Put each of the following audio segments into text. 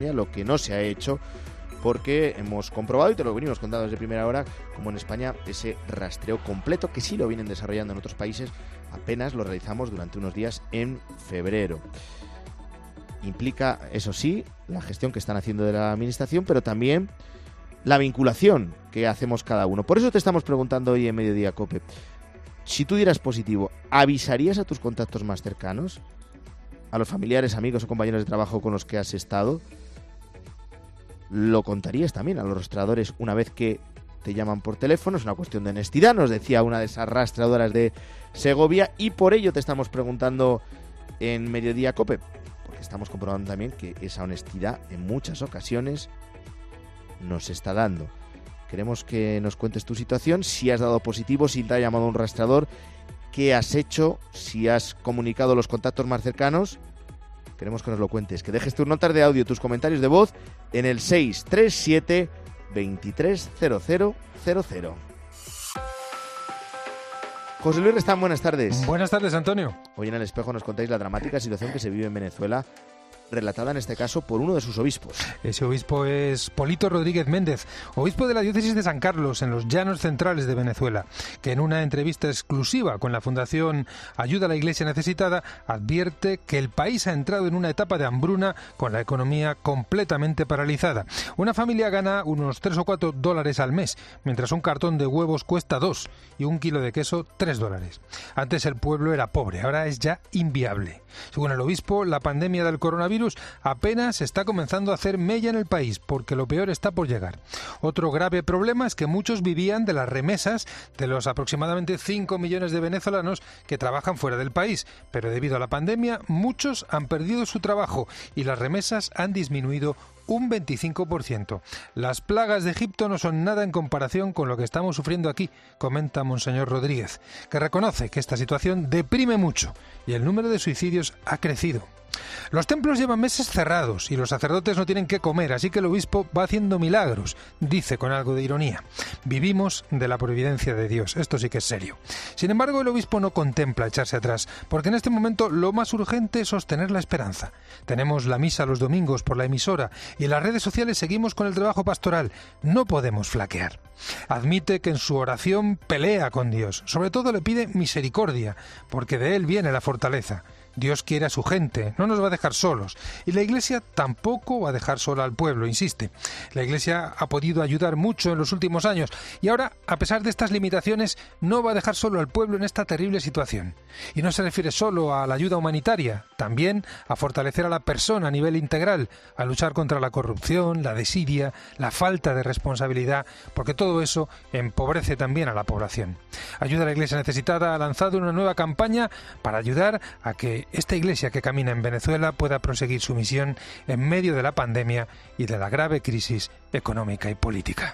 lo que no se ha hecho, porque hemos comprobado, y te lo venimos contando desde primera hora, como en España ese rastreo completo, que sí lo vienen desarrollando en otros países, apenas lo realizamos durante unos días en febrero. Implica, eso sí, la gestión que están haciendo de la administración, pero también la vinculación que hacemos cada uno. Por eso te estamos preguntando hoy en Mediodía COPE, si tú dieras positivo, ¿avisarías a tus contactos más cercanos? ¿A los familiares, amigos o compañeros de trabajo con los que has estado? ¿Lo contarías también a los rastreadores una vez que te llaman por teléfono? Es una cuestión de honestidad, nos decía una de esas rastreadoras de Segovia, y por ello te estamos preguntando en Mediodía COPE, porque estamos comprobando también que esa honestidad en muchas ocasiones nos está dando. Queremos que nos cuentes tu situación, si has dado positivo, si te ha llamado un rastreador, qué has hecho, si has comunicado los contactos más cercanos. Queremos que nos lo cuentes, que dejes tus notas de audio, tus comentarios de voz en el 637 230000. José Luis Restán, buenas tardes. Buenas tardes, Antonio. Hoy en El Espejo nos contáis la dramática situación que se vive en Venezuela, relatada en este caso por uno de sus obispos. Ese obispo es Polito Rodríguez Méndez, obispo de la diócesis de San Carlos, en los llanos centrales de Venezuela, que en una entrevista exclusiva con la Fundación Ayuda a la Iglesia Necesitada advierte que el país ha entrado en una etapa de hambruna con la economía completamente paralizada. Una familia gana unos 3 o 4 dólares al mes, mientras un cartón de huevos cuesta 2 y un kilo de queso 3 dólares. Antes el pueblo era pobre, ahora es ya inviable. Según el obispo, la pandemia del coronavirus apenas está comenzando a hacer mella en el país, porque lo peor está por llegar. Otro grave problema es que muchos vivían de las remesas de los aproximadamente 5 millones de venezolanos que trabajan fuera del país, pero debido a la pandemia muchos han perdido su trabajo y las remesas han disminuido un 25%. Las plagas de Egipto no son nada en comparación con lo que estamos sufriendo aquí, comenta Monseñor Rodríguez, que reconoce que esta situación deprime mucho y el número de suicidios ha crecido. Los templos llevan meses cerrados y los sacerdotes no tienen qué comer, así que el obispo va haciendo milagros, dice con algo de ironía. Vivimos de la providencia de Dios, esto sí que es serio. Sin embargo, el obispo no contempla echarse atrás, porque en este momento lo más urgente es sostener la esperanza. Tenemos la misa los domingos por la emisora y en las redes sociales seguimos con el trabajo pastoral. No podemos flaquear. Admite que en su oración pelea con Dios, sobre todo le pide misericordia, porque de él viene la fortaleza. Dios quiere a su gente, no nos va a dejar solos. Y la Iglesia tampoco va a dejar sola al pueblo, insiste. La Iglesia ha podido ayudar mucho en los últimos años y ahora, a pesar de estas limitaciones, no va a dejar solo al pueblo en esta terrible situación. Y no se refiere solo a la ayuda humanitaria, también a fortalecer a la persona a nivel integral, a luchar contra la corrupción, la desidia, la falta de responsabilidad, porque todo eso empobrece también a la población. Ayuda a la Iglesia Necesitada ha lanzado una nueva campaña para ayudar a que esta Iglesia que camina en Venezuela pueda proseguir su misión en medio de la pandemia y de la grave crisis económica y política.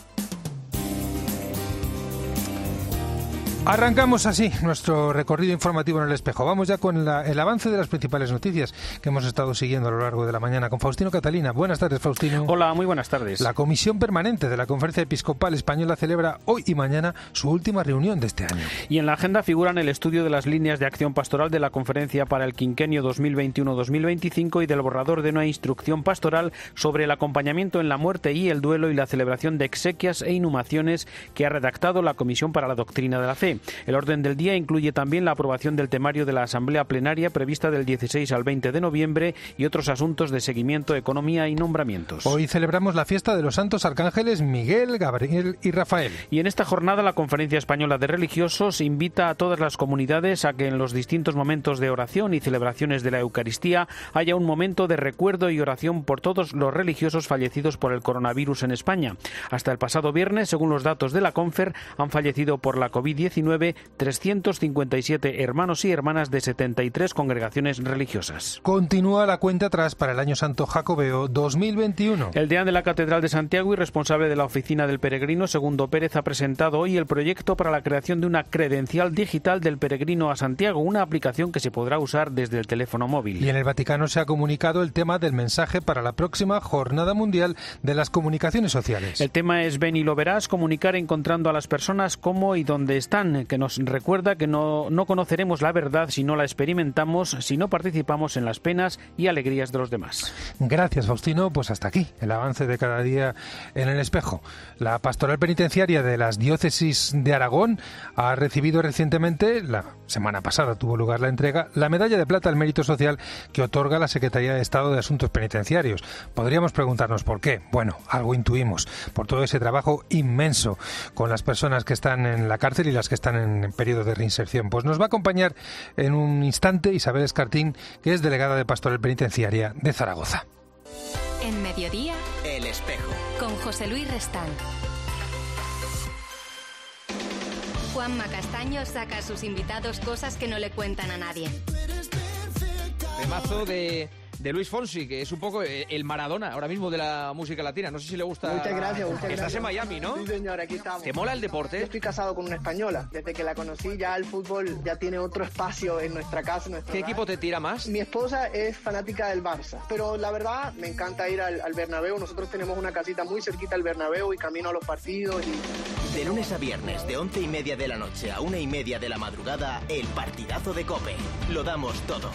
Arrancamos así nuestro recorrido informativo en El Espejo. Vamos ya con el avance de las principales noticias que hemos estado siguiendo a lo largo de la mañana con Faustino Catalina. Buenas tardes, Faustino. Hola, muy buenas tardes. La Comisión Permanente de la Conferencia Episcopal Española celebra hoy y mañana su última reunión de este año. Y en la agenda figuran el estudio de las líneas de acción pastoral de la conferencia para el quinquenio 2021-2025 y del borrador de una instrucción pastoral sobre el acompañamiento en la muerte y el duelo y la celebración de exequias e inhumaciones que ha redactado la Comisión para la Doctrina de la Fe. El orden del día incluye también la aprobación del temario de la Asamblea Plenaria prevista del 16 al 20 de noviembre y otros asuntos de seguimiento, economía y nombramientos. Hoy celebramos la fiesta de los santos arcángeles Miguel, Gabriel y Rafael. Y en esta jornada la Conferencia Española de Religiosos invita a todas las comunidades a que en los distintos momentos de oración y celebraciones de la Eucaristía haya un momento de recuerdo y oración por todos los religiosos fallecidos por el coronavirus en España. Hasta el pasado viernes, según los datos de la Confer, han fallecido por la COVID-19 357 hermanos y hermanas de 73 congregaciones religiosas. Continúa la cuenta atrás para el Año Santo Jacobeo 2021. El deán de la Catedral de Santiago y responsable de la Oficina del Peregrino, Segundo Pérez, ha presentado hoy el proyecto para la creación de una credencial digital del peregrino a Santiago, una aplicación que se podrá usar desde el teléfono móvil. Y en el Vaticano se ha comunicado el tema del mensaje para la próxima Jornada Mundial de las Comunicaciones Sociales. El tema es Ven y lo verás, comunicar encontrando a las personas cómo y dónde están. que nos recuerda que no conoceremos la verdad si no la experimentamos, si no participamos en las penas y alegrías de los demás. Gracias, Faustino. Pues hasta aquí el avance de cada día en el espejo. La Pastoral Penitenciaria de las Diócesis de Aragón ha recibido recientemente, la semana pasada tuvo lugar la entrega, la medalla de plata al mérito social que otorga la Secretaría de Estado de Asuntos Penitenciarios. Podríamos preguntarnos por qué. Bueno, algo intuimos. Por todo ese trabajo inmenso con las personas que están en la cárcel y las que están en periodo de reinserción. Pues nos va a acompañar en un instante Isabel Escartín, que es delegada de Pastoral Penitenciaria de Zaragoza. En Mediodía, El Espejo, con José Luis Restán. Juanma Castaño saca a sus invitados cosas que no le cuentan a nadie. Temazo de Luis Fonsi, que es un poco el Maradona ahora mismo de la música latina. No sé si le gusta. Muchas gracias. Estás en Miami, ¿no? Sí, señor, aquí estamos. ¿Te mola el deporte? Yo estoy casado con una española. Desde que la conocí, ya el fútbol ya tiene otro espacio en nuestra casa. ¿Qué equipo te tira más? Mi esposa es fanática del Barça, pero la verdad me encanta ir al Bernabéu. Nosotros tenemos una casita muy cerquita al Bernabéu y camino a los partidos. De lunes a viernes, de 11:30 de la noche a 1:30 de la madrugada, el partidazo de COPE. Lo damos todo.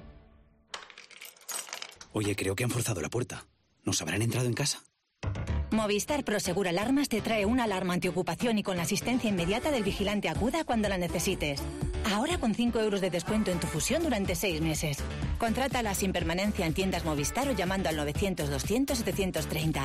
Oye, creo que han forzado la puerta. ¿Nos habrán entrado en casa? Movistar Prosegur Alarmas te trae una alarma antiocupación y con la asistencia inmediata del vigilante acuda cuando la necesites. Ahora con 5 euros de descuento en tu fusión durante 6 meses. Contrátala sin permanencia en tiendas Movistar o llamando al 900-200-730.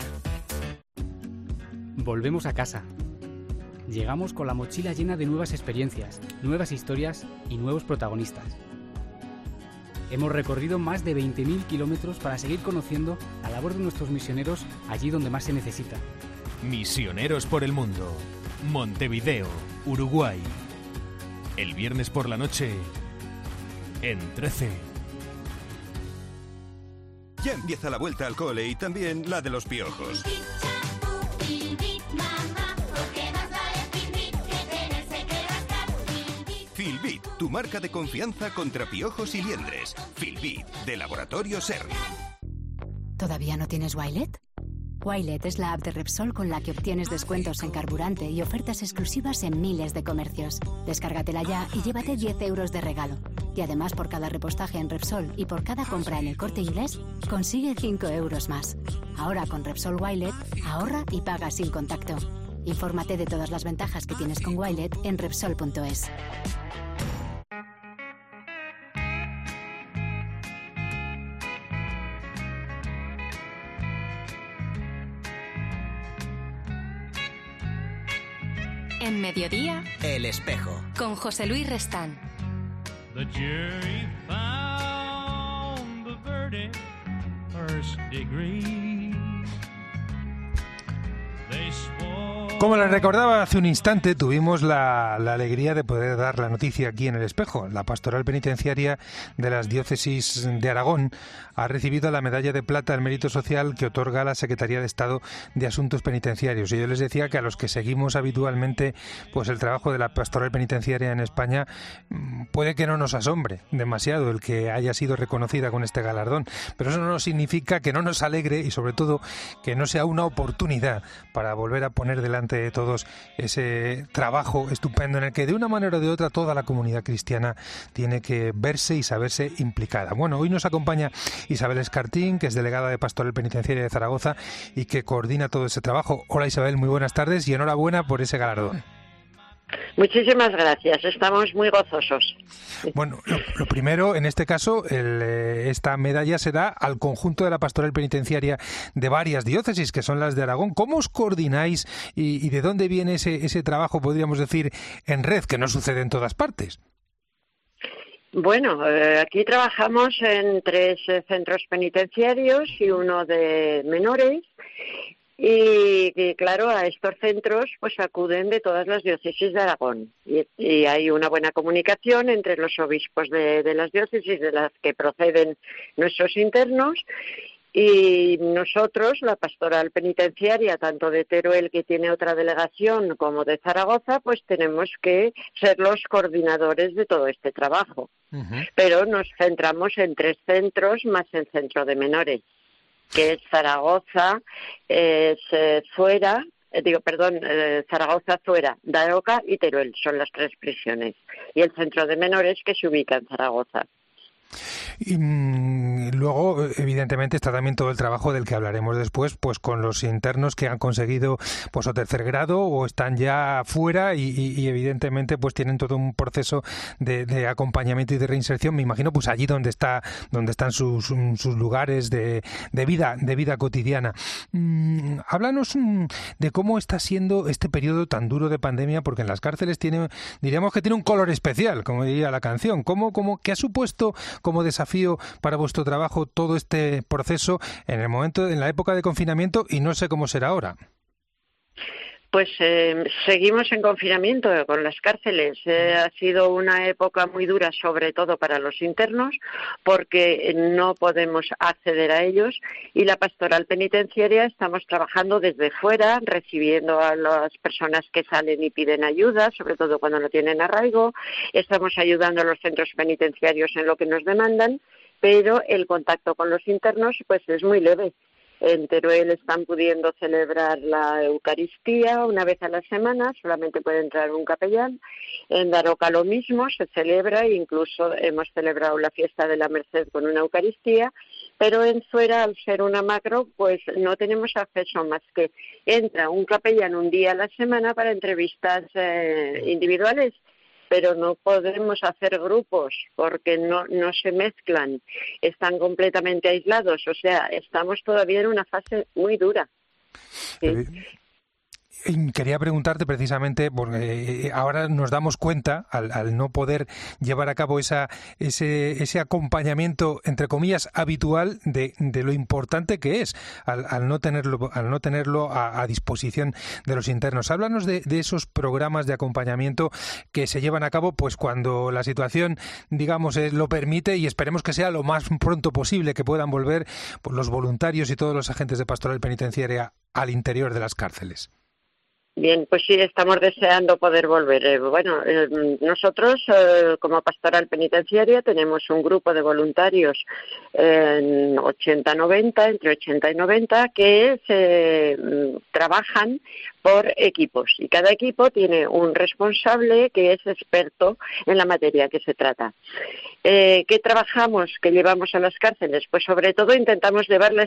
Volvemos a casa. Llegamos con la mochila llena de nuevas experiencias, nuevas historias y nuevos protagonistas. Hemos recorrido más de 20.000 kilómetros para seguir conociendo la labor de nuestros misioneros allí donde más se necesita. Misioneros por el Mundo. Montevideo, Uruguay. El viernes por la noche, en 13. Ya empieza la vuelta al cole y también la de los piojos. Filbit, tu marca de confianza contra piojos y liendres. Filbit, de Laboratorio Serri. ¿Todavía no tienes Wilet? Wilet es la app de Repsol con la que obtienes descuentos en carburante y ofertas exclusivas en miles de comercios. Descárgatela ya y llévate 10 euros de regalo. Y además, por cada repostaje en Repsol y por cada compra en El Corte Inglés, consigue 5 euros más. Ahora con Repsol Wilet, ahorra y paga sin contacto. Infórmate de todas las ventajas que tienes con Wilet en Repsol.es. En Mediodía, El Espejo, con José Luis Restán. The jury found the verdict first degree. They swore. Como les recordaba hace un instante, tuvimos la alegría de poder dar la noticia aquí en El Espejo. La Pastoral Penitenciaria de las Diócesis de Aragón ha recibido la medalla de plata al mérito social que otorga la Secretaría de Estado de Asuntos Penitenciarios. Y yo les decía que a los que seguimos habitualmente pues el trabajo de la Pastoral Penitenciaria en España, puede que no nos asombre demasiado el que haya sido reconocida con este galardón. Pero eso no significa que no nos alegre y sobre todo que no sea una oportunidad para volver a poner delante de todos ese trabajo estupendo en el que de una manera o de otra toda la comunidad cristiana tiene que verse y saberse implicada. Bueno, hoy nos acompaña Isabel Escartín, que es delegada de Pastoral Penitenciaria de Zaragoza y que coordina todo ese trabajo. Hola Isabel, muy buenas tardes y enhorabuena por ese galardón. Muchísimas gracias, estamos muy gozosos. Bueno, lo primero, en este caso, esta medalla se da al conjunto de la Pastoral Penitenciaria de varias diócesis, que son las de Aragón. ¿Cómo os coordináis y de dónde viene ese trabajo, podríamos decir, en red, que no sucede en todas partes? Bueno, aquí trabajamos en 3 centros penitenciarios y uno de menores. Y claro, a estos centros pues acuden de todas las diócesis de Aragón y hay una buena comunicación entre los obispos de las diócesis de las que proceden nuestros internos y nosotros, la Pastoral Penitenciaria, tanto de Teruel, que tiene otra delegación, como de Zaragoza, pues tenemos que ser los coordinadores de todo este trabajo. Pero nos centramos en 3 centros más el centro de menores, que es Zaragoza, es Zuera, Zaragoza, Zuera, Daroca y Teruel son las 3 prisiones. Y el centro de menores que se ubica en Zaragoza. Y luego, evidentemente, está también todo el trabajo del que hablaremos después, pues con los internos que han conseguido pues o tercer grado o están ya fuera y evidentemente pues tienen todo un proceso de acompañamiento y de reinserción, me imagino, pues allí donde están sus lugares de vida cotidiana. Háblanos de cómo está siendo este periodo tan duro de pandemia, porque en las cárceles diríamos que tiene un color especial, como diría la canción. ¿Qué ha supuesto como desafío para vuestro trabajo todo este proceso en la época de confinamiento, y no sé cómo será ahora? Pues seguimos en confinamiento con las cárceles. Ha sido una época muy dura, sobre todo para los internos, porque no podemos acceder a ellos, y la pastoral penitenciaria estamos trabajando desde fuera, recibiendo a las personas que salen y piden ayuda, sobre todo cuando no tienen arraigo. Estamos ayudando a los centros penitenciarios en lo que nos demandan, pero el contacto con los internos pues es muy leve. En Teruel están pudiendo celebrar la Eucaristía una vez a la semana, solamente puede entrar un capellán. En Daroca lo mismo, se celebra, incluso hemos celebrado la fiesta de la Merced con una Eucaristía, pero en Zuera, al ser una macro, pues no tenemos acceso más que entra un capellán un día a la semana para entrevistas individuales, pero no podemos hacer grupos porque no se mezclan, están completamente aislados, o sea, estamos todavía en una fase muy dura. ¿Sí? Quería preguntarte precisamente, porque ahora nos damos cuenta, al no poder llevar a cabo ese acompañamiento, entre comillas, habitual de lo importante que es, al no tenerlo a disposición de los internos. Háblanos de esos programas de acompañamiento que se llevan a cabo pues cuando la situación, digamos, lo permite, y esperemos que sea lo más pronto posible, que puedan volver pues, los voluntarios y todos los agentes de pastoral penitenciaria al interior de las cárceles. Bien, pues sí, estamos deseando poder volver. Nosotros, como pastoral penitenciaria, tenemos un grupo de voluntarios entre 80 y 90, que trabajan por equipos. Y cada equipo tiene un responsable que es experto en la materia que se trata. ¿Qué trabajamos, qué llevamos a las cárceles? Pues sobre todo intentamos llevar la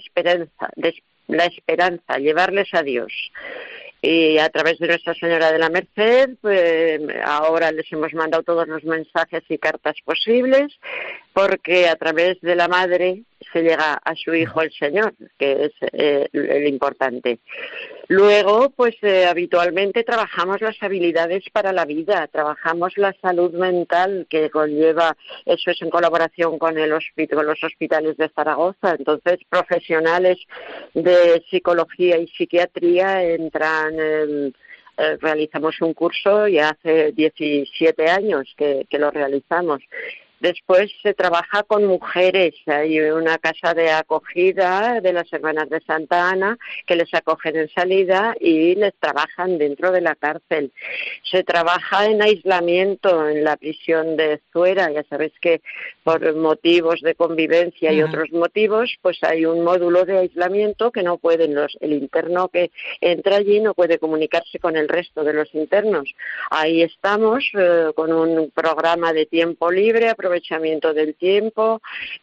esperanza, llevarles a Dios. Y a través de Nuestra Señora de la Merced, pues ahora les hemos mandado todos los mensajes y cartas posibles, porque a través de la madre se llega a su hijo el Señor, que es el importante. Luego, pues habitualmente trabajamos las habilidades para la vida, trabajamos la salud mental que conlleva, eso es en colaboración con los hospitales de Zaragoza. Entonces, profesionales de psicología y psiquiatría entran, realizamos un curso ya hace 17 años que lo realizamos. Después se trabaja con mujeres, hay una casa de acogida de las Hermanas de Santa Ana que les acogen en salida y les trabajan dentro de la cárcel. Se trabaja en aislamiento en la prisión de Zuera, ya sabes que por motivos de convivencia y otros motivos, pues hay un módulo de aislamiento que no pueden el interno que entra allí no puede comunicarse con el resto de los internos. Ahí estamos con un programa de tiempo libre, aprovechamiento del tiempo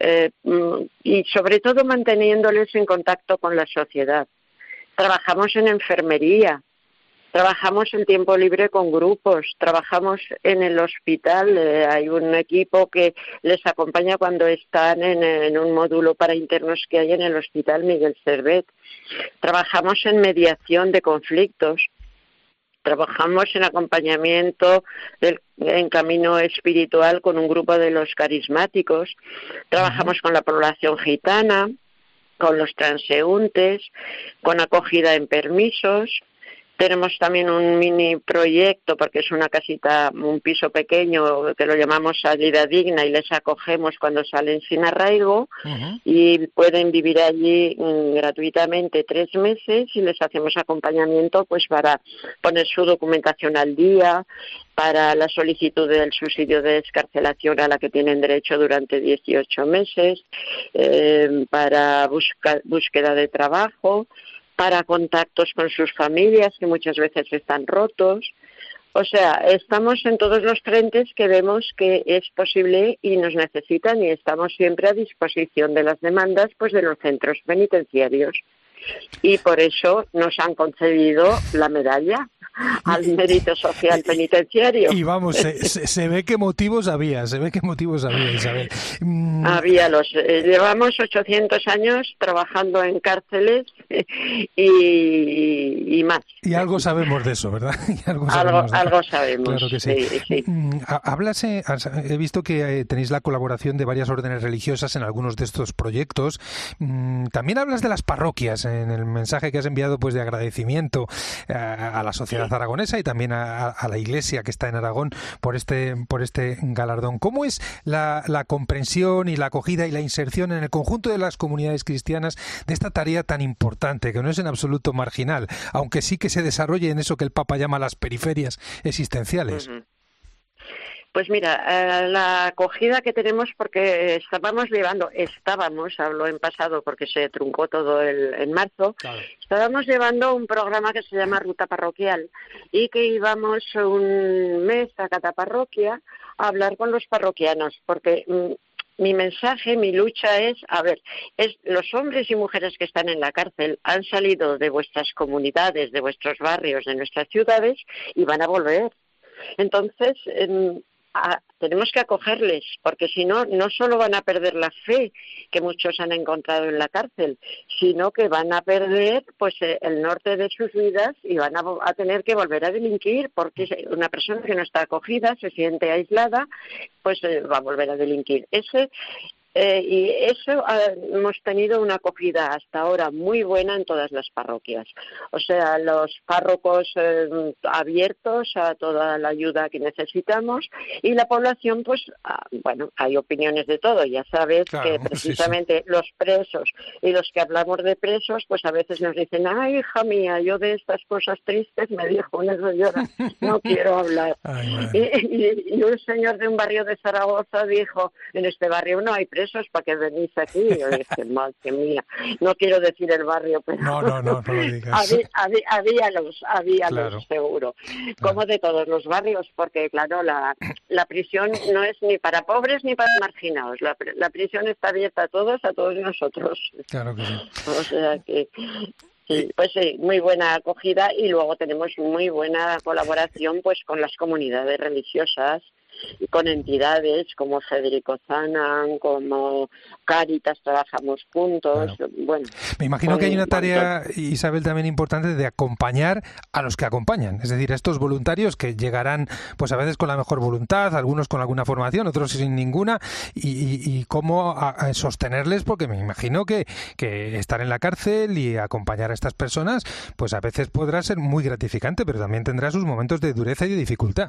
y sobre todo manteniéndoles en contacto con la sociedad. Trabajamos en enfermería, trabajamos el tiempo libre con grupos, trabajamos en el hospital, hay un equipo que les acompaña cuando están en un módulo para internos que hay en el Hospital Miguel Servet. Trabajamos en mediación de conflictos. Trabajamos en acompañamiento en camino espiritual con un grupo de los carismáticos. Trabajamos con la población gitana, con los transeúntes, con acogida en permisos. Tenemos también un mini proyecto, porque es una casita, un piso pequeño, que lo llamamos Salida Digna, y les acogemos cuando salen sin arraigo, y pueden vivir allí gratuitamente 3 meses, y les hacemos acompañamiento pues para poner su documentación al día, para la solicitud del subsidio de excarcelación a la que tienen derecho durante 18 meses, para búsqueda de trabajo, para contactos con sus familias, que muchas veces están rotos. O sea, estamos en todos los frentes que vemos que es posible y nos necesitan, y estamos siempre a disposición de las demandas pues de los centros penitenciarios. Y por eso nos han concedido la medalla al mérito social penitenciario. Y vamos, se ve qué motivos había, Isabel. Llevamos 800 años trabajando en cárceles y más. Y algo sabemos de eso, ¿verdad? Algo sabemos. Claro que sí. Sí. He visto que tenéis la colaboración de varias órdenes religiosas en algunos de estos proyectos. También hablas de las parroquias en el mensaje que has enviado, pues de agradecimiento a la sociedad aragonesa y también a la Iglesia que está en Aragón por este galardón. ¿Cómo es la comprensión y la acogida y la inserción en el conjunto de las comunidades cristianas de esta tarea tan importante, que no es en absoluto marginal, aunque sí que se desarrolle en eso que el Papa llama las periferias existenciales? Uh-huh. Pues mira, la acogida que tenemos, porque hablo en pasado porque se truncó todo en marzo, claro. Estábamos llevando un programa que se llama Ruta Parroquial y que íbamos un mes a cada parroquia a hablar con los parroquianos, porque mi mensaje, mi lucha es los hombres y mujeres que están en la cárcel han salido de vuestras comunidades, de vuestros barrios, de nuestras ciudades y van a volver. Entonces, tenemos que acogerles, porque si no, no solo van a perder la fe que muchos han encontrado en la cárcel, sino que van a perder pues el norte de sus vidas y van a tener que volver a delinquir, porque una persona que no está acogida, se siente aislada, pues va a volver a delinquir. Y eso hemos tenido una acogida hasta ahora muy buena en todas las parroquias. O sea, los párrocos abiertos a toda la ayuda que necesitamos y la población, pues, hay opiniones de todo. Ya sabes, claro, que precisamente sí. Los presos y los que hablamos de presos, pues a veces nos dicen, ay, hija mía, yo de estas cosas tristes me dijo una señora, no quiero hablar. Y un señor de un barrio de Zaragoza dijo, en este barrio no hay presos, para que venís aquí. Y yo dije, madre mía, no quiero decir el barrio, pero no lo digas. había los claro. seguro, claro. Como de todos los barrios, porque claro, la prisión no es ni para pobres ni para marginados, la prisión está abierta a todos nosotros. Claro que sí. O sea que sí, pues sí, muy buena acogida, y luego tenemos muy buena colaboración pues con las comunidades religiosas y con entidades como Federico Zanan, como Cáritas, trabajamos juntos. Bueno, me imagino que hay una tarea, Isabel, también importante de acompañar a los que acompañan, es decir, a estos voluntarios que llegarán pues a veces con la mejor voluntad, algunos con alguna formación, otros sin ninguna, y cómo sostenerles, porque me imagino que estar en la cárcel y acompañar a estas personas pues a veces podrá ser muy gratificante, pero también tendrá sus momentos de dureza y de dificultad.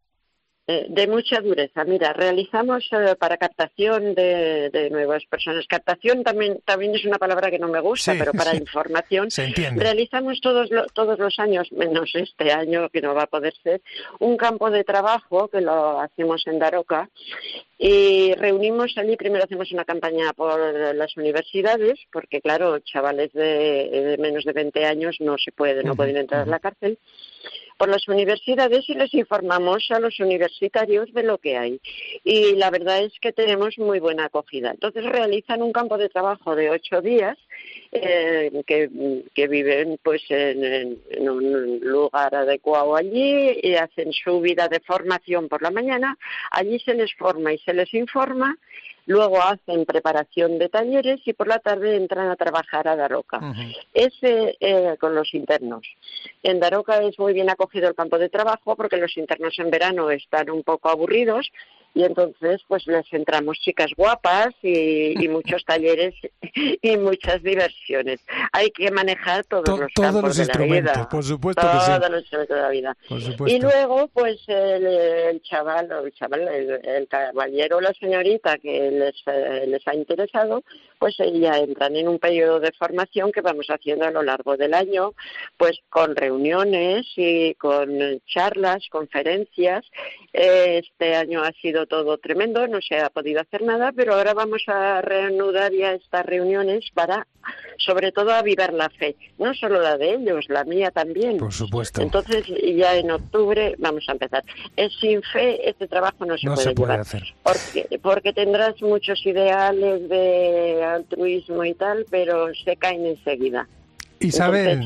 De mucha dureza. Mira, realizamos para captación de nuevas personas. Captación también es una palabra que no me gusta, sí, pero para información. Se entiende. Realizamos todos los años, menos este año que no va a poder ser, un campo de trabajo que lo hacemos en Daroca. Y reunimos allí, primero hacemos una campaña por las universidades, porque claro, chavales de menos de 20 años no pueden entrar a la cárcel, por las universidades, y les informamos a los universitarios de lo que hay. Y la verdad es que tenemos muy buena acogida. Entonces realizan un campo de trabajo de 8 días, que viven pues en un lugar adecuado allí, y hacen su vida de formación por la mañana. Allí se les forma y se les informa. Luego hacen preparación de talleres y por la tarde entran a trabajar a Daroca. Con los internos. En Daroca es muy bien acogido el campo de trabajo, porque los internos en verano están un poco aburridos, y entonces pues les entramos chicas guapas y muchos talleres y muchas diversiones. Hay que manejar todos los campos de la vida. Por supuesto que sí. Todos los instrumentos de la vida. Por supuesto. Y luego pues el caballero o la señorita que les ha interesado, pues ya entran en un periodo de formación que vamos haciendo a lo largo del año, pues con reuniones y con charlas, conferencias. Este año ha sido sido todo tremendo, no se ha podido hacer nada, pero ahora vamos a reanudar ya estas reuniones para, sobre todo, avivar la fe. No solo la de ellos, la mía también. Por supuesto. Entonces, ya en octubre vamos a empezar. Sin fe este trabajo no se puede llevar. Hacer. Porque tendrás muchos ideales de altruismo y tal, pero se caen enseguida. Isabel,